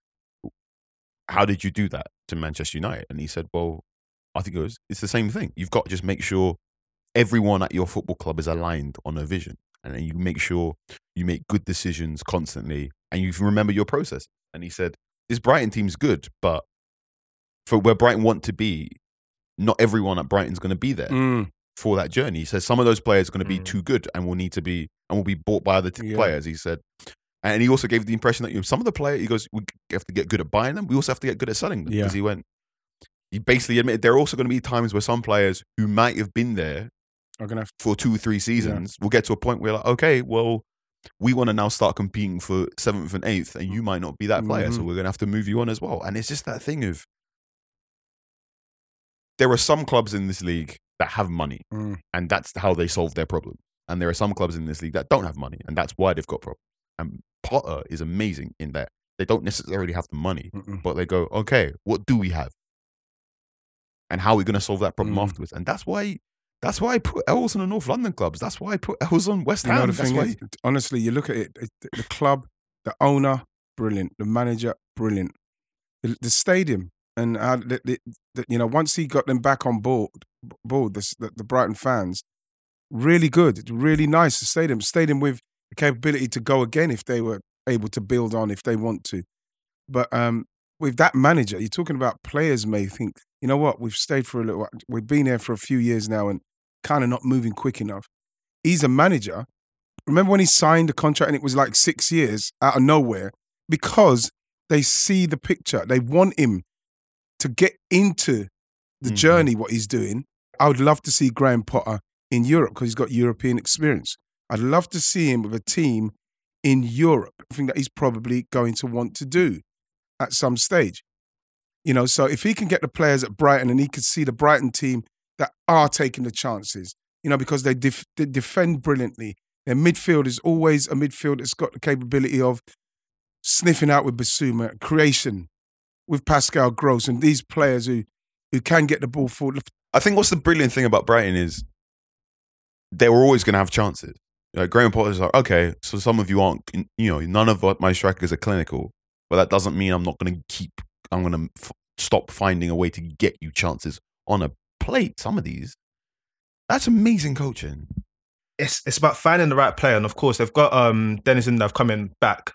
how did you do that to Manchester United? And he said, well, I think it was, it's the same thing. You've got to just make sure everyone at your football club is aligned on a vision. And then you make sure you make good decisions constantly and you remember your process. And he said, this Brighton team's good, but for where Brighton want to be, not everyone at Brighton's going to be there Mm. for that journey. He says some of those players are going to be Mm. too good and will need to be and will be bought by other t- Yeah. players. He said, and he also gave the impression that you know, some of the players, he goes, we have to get good at buying them. We also have to get good at selling them Yeah. because he went. He basically admitted there are also going to be times where some players who might have been there I'm gonna have for two or three seasons will get to a point where like, okay, well, we want to now start competing for seventh and eighth, and you might not be that player, so Mhm. we're going to have to move you on as well. And it's just that thing of there are some clubs in this league that have money, Mm. and that's how they solve their problem. And there are some clubs in this league that don't have money, and that's why they've got problems. And Potter is amazing in that they don't necessarily have the money, Mm-mm. but they go, okay, what do we have? And how are we going to solve that problem Mm. afterwards? And that's why that's why I put Els on the North London clubs. That's why I put Els on West You know, Ham. the That's thing why is, honestly, you look at it, it the, the club, the owner, brilliant. The manager, brilliant. The, the stadium, and uh, the, the, the, you know, once he got them back on board, board the, the, the Brighton fans, really good, really nice. The stadium, stadium with the capability to go again if they were able to build on, if they want to. But um, with that manager, you're talking about players may think, you know what, we've stayed for a little while. We've been here for a few years now and kind of not moving quick enough. He's a manager. Remember when he signed the contract and it was like six years out of nowhere? Because they see the picture. They want him to get into the Mhm. journey, what he's doing. I would love to see Graham Potter in Europe because he's got European experience. I'd love to see him with a team in Europe. I think that he's probably going to want to do at some stage. You know, so if he can get the players at Brighton and he can see the Brighton team that are taking the chances, you know, because they, def- they defend brilliantly. Their midfield is always a midfield that's got the capability of sniffing out with Basuma, creation with Pascal Gross, and these players who, who can get the ball forward. I think what's the brilliant thing about Brighton is they were always going to have chances. Like Graham Potter's like, okay, so some of you aren't, you know, none of my strikers are clinical, but that doesn't mean I'm not going to keep, I'm going to f- stop finding a way to get you chances on a plate. Some of these, that's amazing coaching. It's it's about finding the right player, and of course they've got um Dennis Undav coming back,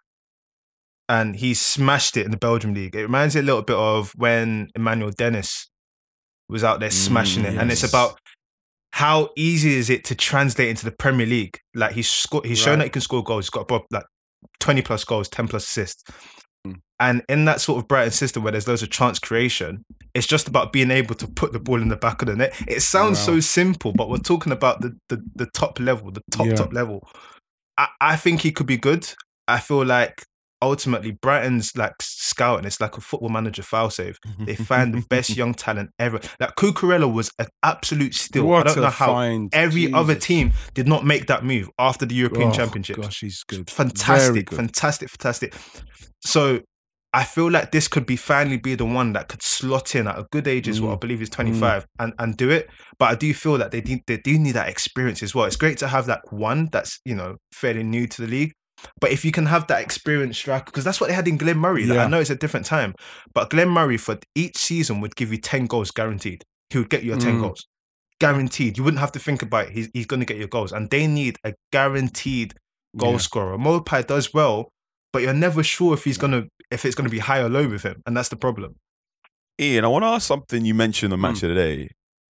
and he smashed it in the Belgium league. It reminds me a little bit of when Emmanuel Dennis was out there smashing Mm, it, and it's yes. about how easy is it to translate into the Premier League. Like he's sco- he's shown Right. that he can score goals. He's got about like twenty plus goals, ten plus assists. Mm. And in that sort of Brighton system where there's loads of chance creation, it's just about being able to put the ball in the back of the net. It sounds Wow. so simple, but we're talking about the the, the top level, the top, Yeah. top level. I, I think he could be good. I feel like ultimately Brighton's like scouting, it's like a football manager foul save. They find the best young talent ever. Like Cucurella was an absolute steal. What I don't a know how find. every other Jesus. team did not make that move after the European Oh, Championship. Gosh, he's good. Very Fantastic, good. fantastic, fantastic. So I feel like this could be finally be the one that could slot in at a good age as well. I Mm. believe he's twenty-five and, and do it. But I do feel that they do, they do need that experience as well. It's great to have that one that's, you know, fairly new to the league. But if you can have that experienced striker, because that's what they had in Glenn Murray. Like, Yeah. I know it's a different time, but Glenn Murray for each season would give you ten goals guaranteed. He would get you your ten Mm. goals. Guaranteed. You wouldn't have to think about it. He's, he's going to get your goals. And they need a guaranteed goal Yeah. scorer. Mopai does well, but you're never sure if he's gonna if it's gonna be high or low with him, and that's the problem. Ian, I want to ask something you mentioned on Match Mm. of the Day,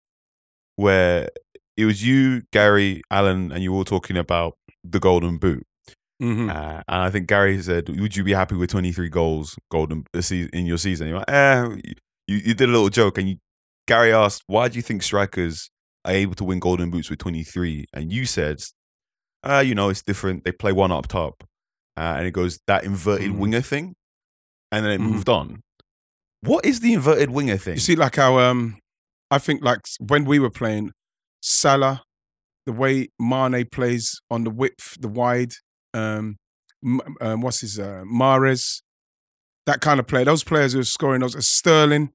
where it was you, Gary, Alan, and you were all talking about the Golden Boot. Mhm. Uh, and I think Gary said, "Would you be happy with twenty-three goals golden in your season?" You're like, "Eh." You, you did a little joke, and you, Gary asked, "Why do you think strikers are able to win Golden Boots with twenty-three?" And you said, uh, "You know, it's different. They play one up top." Uh, and it goes, that inverted Mhm. winger thing. And then it Mhm. moved on. What is the inverted winger thing? You see, like how um, I think like when we were playing, Salah, the way Mane plays on the width, the wide, um, m- um what's his uh, Mahrez, that kind of player. Those players who are scoring those, uh, Sterling,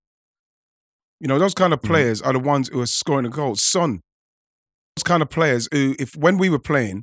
you know, those kind of Mhm. players are the ones who are scoring the goals. Son, those kind of players who, if when we were playing,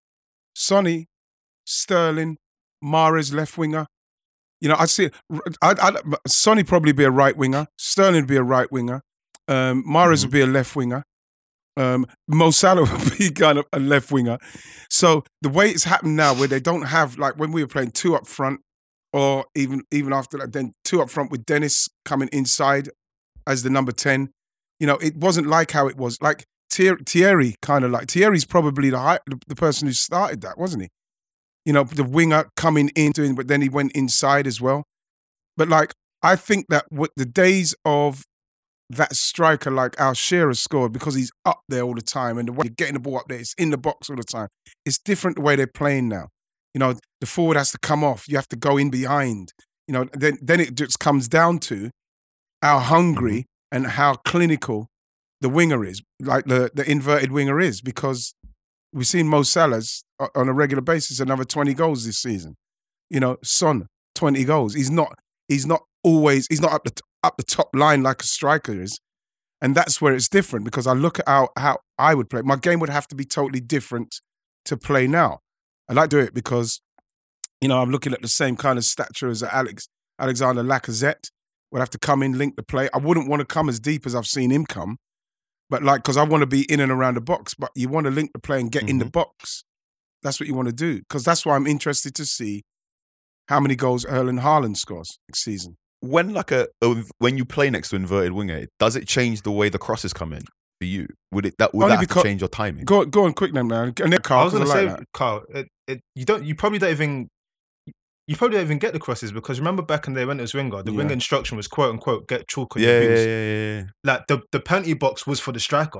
Sonny, Sterling, Mahrez left winger. You know, I'd see I'd, I'd, Sonny probably be a right winger. Sterling would be a right winger. Um, Mahrez Mhm. would be a left winger. Um, Mo Salah would be kind of a left winger. So the way it's happened now, where they don't have, like when we were playing two up front or even even after that, then two up front with Dennis coming inside as the number ten. You know, it wasn't like how it was. Like Thierry, Thierry kind of like, Thierry's probably the, high, the the person who started that, wasn't he? You know, the winger coming in, doing, but then he went inside as well. But like, I think that what the days of that striker like Al Shearer scored, because he's up there all the time and the way you're getting the ball up there, it's in the box all the time. It's different the way they're playing now. You know, the forward has to come off. You have to go in behind. You know, then then it just comes down to how hungry and how clinical the winger is, like the, the inverted winger is, because we've seen Mo Salah's on a regular basis another twenty goals this season. You know, Son, twenty goals. He's not he's not always, he's not up the, up the top line like a striker is. And that's where it's different, because I look at how, how I would play. My game would have to be totally different to play now. I like to do it because, you know, I'm looking at the same kind of stature as Alex Alexander Lacazette. Would have to come in, link the play. I wouldn't want to come as deep as I've seen him come, but like, because I want to be in and around the box, but you want to link the play and get mm-hmm. in the box. That's what you want to do, because that's why I'm interested to see how many goals Erling Haaland scores next season. When like a, a when you play next to inverted winger, does it change the way the crosses come in for you? Would it that would that have to change your timing? Go go on quick then, man. And then, Carl, I was going to like say, that. Carl, it, it, you don't, you probably don't even, you probably don't even get the crosses, because remember back in the day when it was winger, the yeah. winger instruction was quote unquote get chalk on yeah, your wings. Yeah, yeah, yeah. Like the the penalty box was for the striker.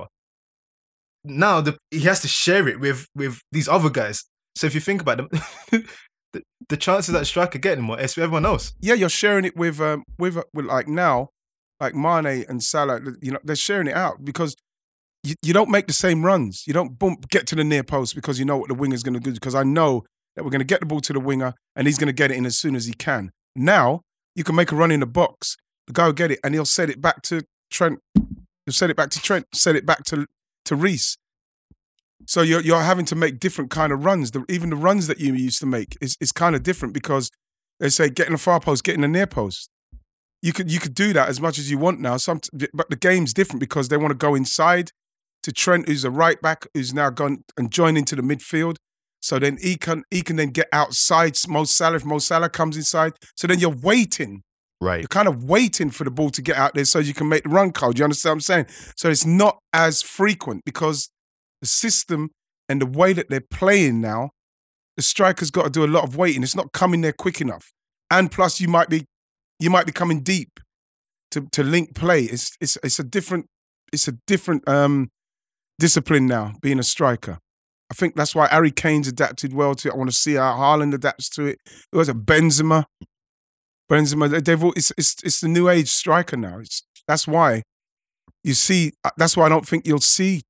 Now the, he has to share it with with these other guys. So if you think about them. The, the chances that striker getting more, it's everyone else. Yeah, you're sharing it with um with, with like now, like Mane and Salah. You know, they're sharing it out because you, you don't make the same runs. You don't boom get to the near post because you know what the winger's going to do. Because I know that we're going to get the ball to the winger and he's going to get it in as soon as he can. Now you can make a run in the box. The guy will get it and he'll set it back to Trent. He'll set it back to Trent. Set it back to to Reece. So you're you're having to make different kind of runs. The, even the runs that you used to make is is kind of different, because they say get in the far post, get in the near post. You could you could do that as much as you want now. Some, but the game's different because they want to go inside to Trent, who's a right back, who's now gone and joined into the midfield. So then he can he can then get outside Mo Salah if Mo Salah comes inside. So then you're waiting. Right. You're kind of waiting for the ball to get out there so you can make the run call. Do you understand what I'm saying? So it's not as frequent because the system and the way that they're playing now, the striker's got to do a lot of waiting. It's not coming there quick enough. And plus you might be you might be coming deep to, to link play. It's it's it's a different it's a different um, discipline now, being a striker. I think that's why Harry Kane's adapted well to it. I want to see how Haaland adapts to it. It was a Benzema. Benzema, they've all, it's, it's it's the new age striker now. It's that's why you see. That's why I don't think you'll see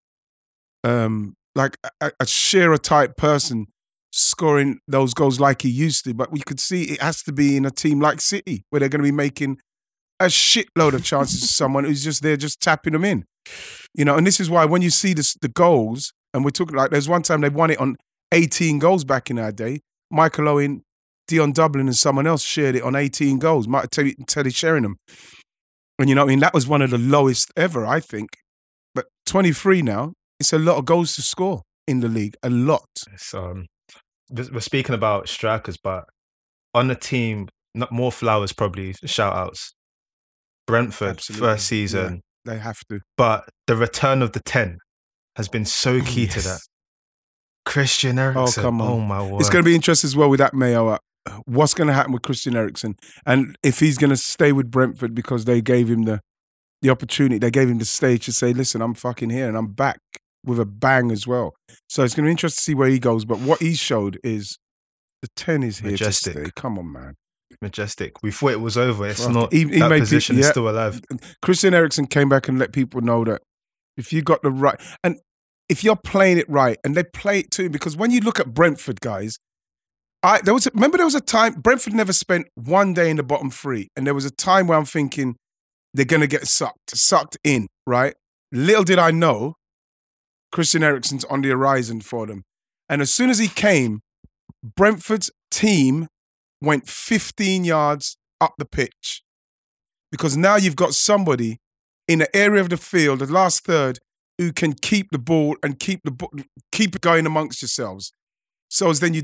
um, like a, a Shearer type person scoring those goals like he used to. But we could see it has to be in a team like City where they're going to be making a shitload of chances to someone who's just there, just tapping them in. You know, and this is why when you see this, the goals, and we're talking like there's one time they won it on eighteen goals back in our day. Michael Owen, Dion Dublin, and someone else shared it on eighteen goals. Teddy, Teddy Sheringham. And you know, I mean, that was one of the lowest ever, I think. But twenty-three now, it's a lot of goals to score in the league. A lot. So, um, we're speaking about strikers, but on the team, not more flowers probably, shout outs. Brentford, Absolutely. First season. Yeah, they have to. But the return of the ten has been so key yes. to that. Christian Eriksen. Oh, come on. Oh, my word. It's going to be interesting as well with that Mayo. What's going to happen with Christian Eriksen? And if he's going to stay with Brentford because they gave him the the opportunity, they gave him the stage to say, listen, I'm fucking here and I'm back with a bang as well. So it's going to be interesting to see where he goes. But what he showed is the ten is here Majestic. to stay. Come on, man. Majestic. We thought it was over. It's well, not. He, he that made position people, yeah, is still alive. Christian Eriksen came back and let people know that if you got the right... and if you're playing it right, and they play it too, because when you look at Brentford, guys, I there was a, remember there was a time Brentford never spent one day in the bottom three, and there was a time where I'm thinking they're gonna get sucked, sucked in, right? Little did I know, Christian Eriksen's on the horizon for them, and as soon as he came, Brentford's team went fifteen yards up the pitch, because now you've got somebody in the area of the field, the last third, who can keep the ball and keep the keep it going amongst yourselves. So as then you don't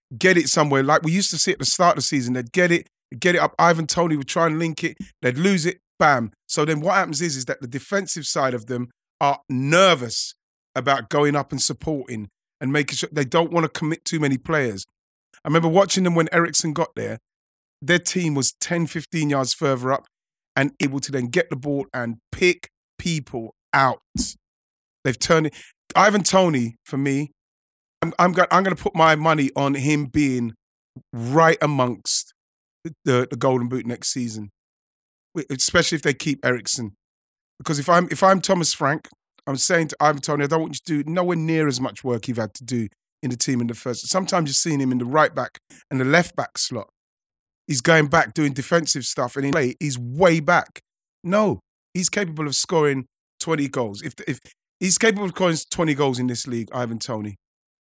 get it somewhere. Like we used to see at the start of the season, they'd get it, get it up. Ivan Toney would try and link it, they'd lose it, bam. So then what happens is, is that the defensive side of them are nervous about going up and supporting and making sure they don't want to commit too many players. I remember watching them when Eriksen got there. Their team was ten, fifteen yards further up and able to then get the ball and pick people out. They've turned it. Ivan Toney, for me, I'm, I'm going I'm to put my money on him being right amongst the, the Golden Boot next season, especially if they keep Eriksen. Because if I'm if I'm Thomas Frank, I'm saying to Ivan Toney, I don't want you to do nowhere near as much work you've had to do in the team in the first. Sometimes you're seeing him in the right back and the left back slot. He's going back doing defensive stuff, and in play, he's way back. No, he's capable of scoring twenty goals. If if he's capable of scoring twenty goals in this league, Ivan Toney.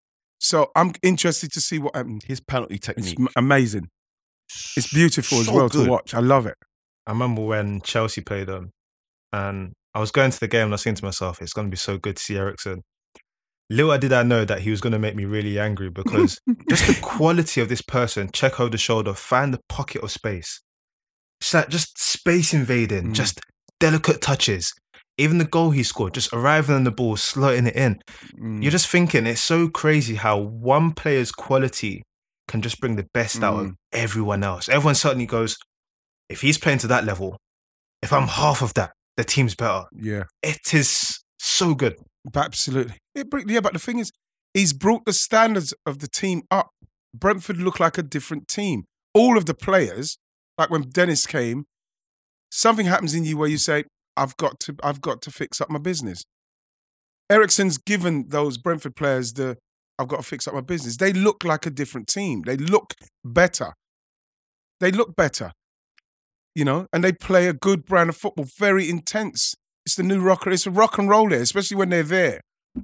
So I'm interested to see what happens. His penalty technique, it's amazing. It's beautiful so as well good. to watch. I love it. I remember when Chelsea played them, and I was going to the game and I was saying to myself, it's going to be so good to see Eriksen. Little did I know that he was going to make me really angry, because just the quality of this person, check over the shoulder, find the pocket of space. It's like just space invading, mm. just delicate touches. Even the goal he scored, just arriving on the ball, slotting it in. Mm. You're just thinking, it's so crazy how one player's quality can just bring the best mm. out of everyone else. Everyone suddenly goes, if he's playing to that level, if I'm half of that, the team's better. Yeah. It is so good. Absolutely. Yeah, but the thing is, he's brought the standards of the team up. Brentford look like a different team. All of the players, like when Dennis came, something happens in you where you say, I've got to, I've got to fix up my business. Eriksen's given those Brentford players the, I've got to fix up my business. They look like a different team. They look better. They look better, you know, and they play a good brand of football, very intense. It's the new rocker. It's a rock and roll there, especially when they're there.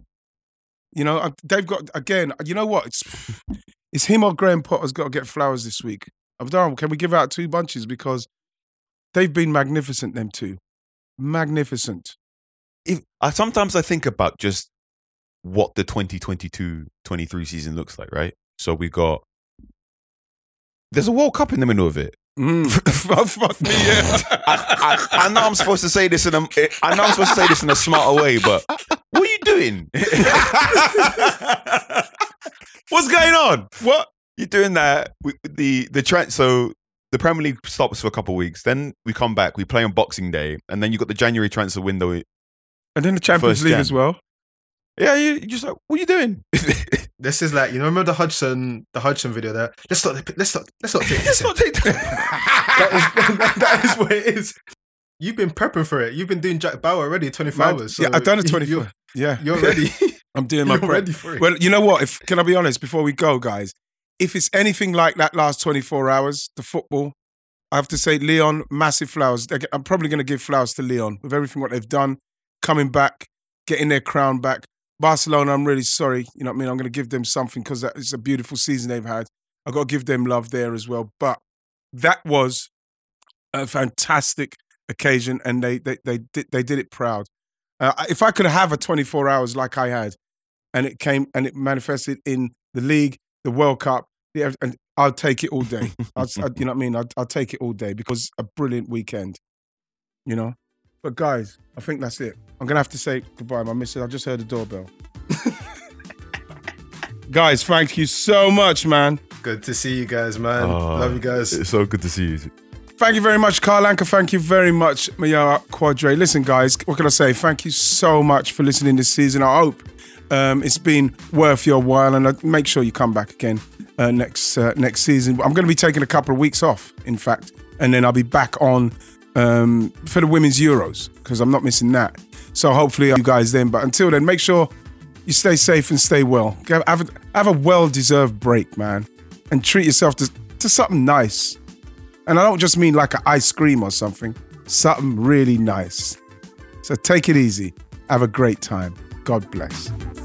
You know, they've got, again, you know what? It's it's him or Graham Potter's got to get flowers this week. I've done, can we give out two bunches? Because they've been magnificent, them two. Magnificent. If, I, sometimes I think about just what the twenty twenty-two twenty-three season looks like, right? So we got, there's a World Cup in the middle of it. Mm. Fuck me, yeah. I, I, I know I'm supposed to say this in a, I know I'm supposed to say this in a smarter way, but what are you doing? What's going on? What you're doing that? We, the the trend. So the Premier League stops for a couple of weeks, then we come back. We play on Boxing Day, and then you got the January transfer window, and then the Champions League Jan. as well. Yeah, you, you're just like, what are you doing? This is like, you know, remember the Hudson, the Hudson video there? Let's not, let's not, let's not take this. Let's not take that, is, that, that is what it is. You've been prepping for it. You've been doing Jack Bauer already, twenty-four Man, hours. So yeah, I've done it twenty-four. You're, yeah, you're ready. I'm doing my you're prep. ready for it. Well, you know what? If can I be honest before we go, guys? If it's anything like that last twenty-four hours, the football, I have to say, Lyon, massive flowers. I'm probably going to give flowers to Lyon with everything what they've done, coming back, getting their crown back. Barcelona, I'm really sorry. You know what I mean? I'm going to give them something because it's a beautiful season they've had. I've got to give them love there as well. But that was a fantastic occasion, and they they they did, they did it proud. Uh, if I could have a twenty-four hours like I had, and it came and it manifested in the league, the World Cup, the, and I'll take it all day. I'll, I, you know what I mean? I'll, I'll take it all day because a brilliant weekend, you know? But guys, I think that's it. I'm going to have to say goodbye, my missus. I just heard the doorbell. Guys, thank you so much, man. Good to see you guys, man. Oh, love you guys. It's so good to see you. Thank you very much, Carl Anka. Thank you very much, Mayara Quadre. Listen, guys, what can I say? Thank you so much for listening this season. I hope um, it's been worth your while, and uh, make sure you come back again uh, next uh, next season. I'm going to be taking a couple of weeks off, in fact, and then I'll be back on um, for the Women's Euros because I'm not missing that. So hopefully you guys then. But until then, make sure you stay safe and stay well. Have a, have a well-deserved break, man, and treat yourself to, to something nice. And I don't just mean like an ice cream or something. Something really nice. So take it easy. Have a great time. God bless.